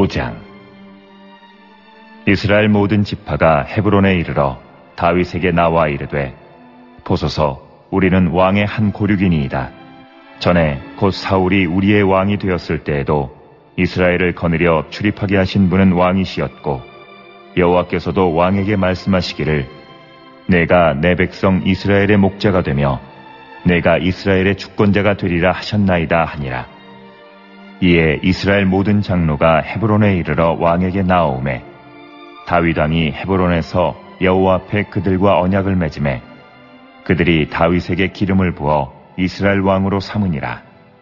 5장. 이스라엘 모든 지파가 헤브론에 이르러 다윗에게 나와 이르되, 보소서, 우리는 왕의 한 고륙이니이다. 전에 곧 사울이 우리의 왕이 되었을 때에도 이스라엘을 거느려 출입하게 하신 분은 왕이시었고, 여호와께서도 왕에게 말씀하시기를, 내가 내 백성 이스라엘의 목자가 되며 내가 이스라엘의 주권자가 되리라 하셨나이다 하니라. 이에 이스라엘 모든 장로가 헤브론에 이르러 왕에게 나아오매, 다윗 왕이 헤브론에서 여호와 앞에 그들과 언약을 맺음에 그들이 다윗에게 기름을 부어 이스라엘 왕으로 삼으니라.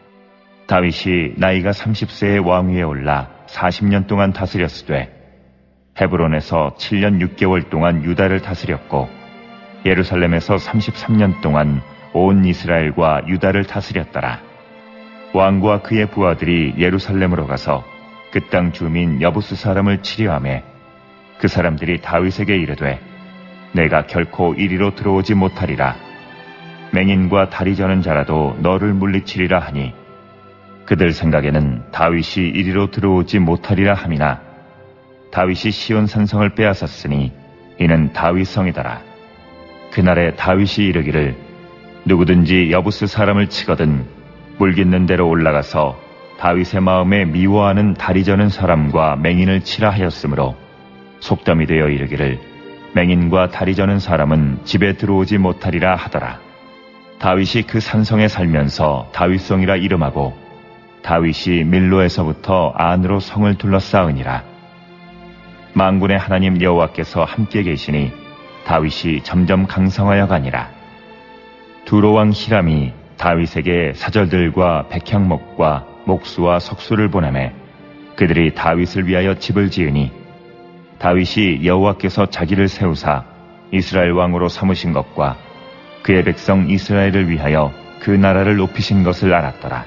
다윗이 나이가 30세의 왕위에 올라 40년 동안 다스렸으되 헤브론에서 7년 6개월 동안 유다를 다스렸고 예루살렘에서 33년 동안 온 이스라엘과 유다를 다스렸더라. 왕과 그의 부하들이 예루살렘으로 가서 그 땅 주민 여부스 사람을 치려하매 그 사람들이 다윗에게 이르되, 내가 결코 이리로 들어오지 못하리라. 맹인과 다리 저는 자라도 너를 물리치리라 하니, 그들 생각에는 다윗이 이리로 들어오지 못하리라 함이나 다윗이 시온 산성을 빼앗았으니 이는 다윗 성이더라. 그날에 다윗이 이르기를, 누구든지 여부스 사람을 치거든 물깃는 대로 올라가서 다윗의 마음에 미워하는 다리 저는 사람과 맹인을 치라 하였으므로 속담이 되어 이르기를, 맹인과 다리 저는 사람은 집에 들어오지 못하리라 하더라. 다윗이 그 산성에 살면서 다윗성이라 이름하고 다윗이 밀로에서부터 안으로 성을 둘러싸으니라. 만군의 하나님 여호와께서 함께 계시니 다윗이 점점 강성하여 가니라. 두로왕 히람이 다윗에게 사절들과 백향목과 목수와 석수를 보내매 그들이 다윗을 위하여 집을 지으니, 다윗이 여호와께서 자기를 세우사 이스라엘 왕으로 삼으신 것과 그의 백성 이스라엘을 위하여 그 나라를 높이신 것을 알았더라.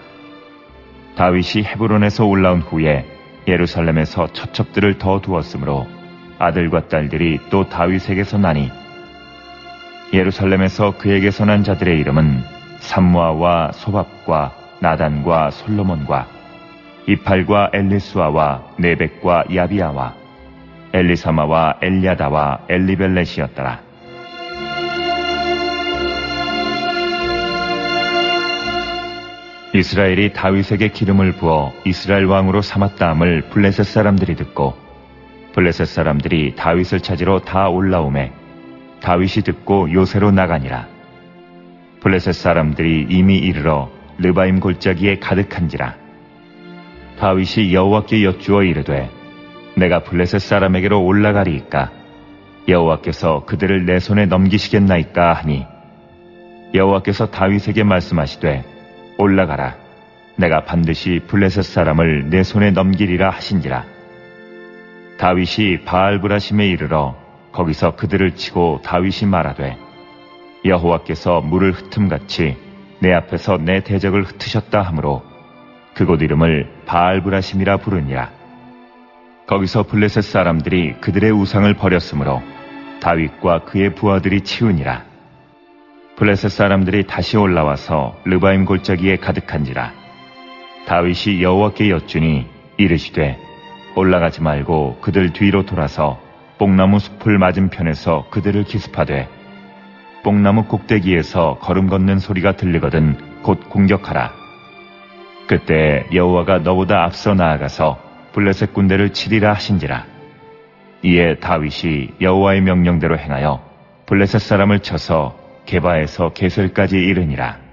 다윗이 헤브론에서 올라온 후에 예루살렘에서 처첩들을 더 두었으므로 아들과 딸들이 또 다윗에게서 나니, 예루살렘에서 그에게서 난 자들의 이름은 삼무아와 소밥과 나단과 솔로몬과 이팔과 엘리수아와 네벡과 야비아와 엘리사마와 엘리아다와 엘리벨렛이었더라. 이스라엘이 다윗에게 기름을 부어 이스라엘 왕으로 삼았다함을 블레셋 사람들이 듣고 블레셋 사람들이 다윗을 찾으러 다 올라오매 다윗이 듣고 요새로 나가니라. 블레셋 사람들이 이미 이르러 르바임 골짜기에 가득한지라. 다윗이 여호와께 여쭈어 이르되, 내가 블레셋 사람에게로 올라가리이까? 여호와께서 그들을 내 손에 넘기시겠나이까 하니, 여호와께서 다윗에게 말씀하시되, 올라가라. 내가 반드시 블레셋 사람을 내 손에 넘기리라 하신지라. 다윗이 바알브라심에 이르러 거기서 그들을 치고 다윗이 말하되, 여호와께서 물을 흩음같이 내 앞에서 내 대적을 흩으셨다 하므로 그곳 이름을 바알브라심이라 부르니라. 거기서 블레셋 사람들이 그들의 우상을 버렸으므로 다윗과 그의 부하들이 치우니라. 블레셋 사람들이 다시 올라와서 르바임 골짜기에 가득한지라. 다윗이 여호와께 여쭈니 이르시되, 올라가지 말고 그들 뒤로 돌아서 뽕나무 숲을 맞은편에서 그들을 기습하되 뽕나무 꼭대기에서 걸음 걷는 소리가 들리거든 곧 공격하라. 그때 여호와가 너보다 앞서 나아가서 블레셋 군대를 치리라 하신지라. 이에 다윗이 여호와의 명령대로 행하여 블레셋 사람을 쳐서 게바에서 게셀까지 이르니라.